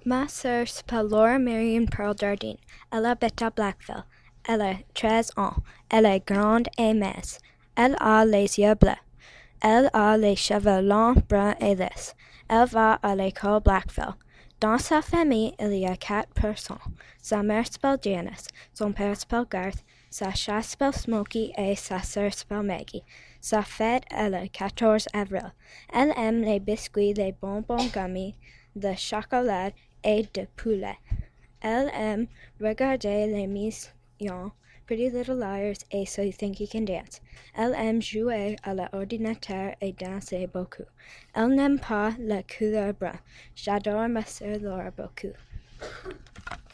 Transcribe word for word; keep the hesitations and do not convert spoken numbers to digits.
Ma sœur s'appelle Laura Marion Pearl Jardine. Elle habite à Blackville. Elle a treize ans. Elle est grande et mince. Elle a les yeux bleus. Elle a les cheveux longs, bruns et lisses. Elle va à l'école Blackville. Dans sa famille, il y a quatre personnes. Sa mère s'appelle Janice, son père s'appelle Garth, sa chatte s'appelle Smokey et sa sœur s'appelle Maggie. Sa fête est le quatorze avril. Elle aime les biscuits, les bonbons gummies, le chocolat et de poulet. Elle aime regarder les l'émission Pretty Little Liars et So You Think You Can Dance. Elle aime jouer à l'ordinateur et danser beaucoup. Elle n'aime pas la couleur brun. J'adore ma sœur Laura beaucoup.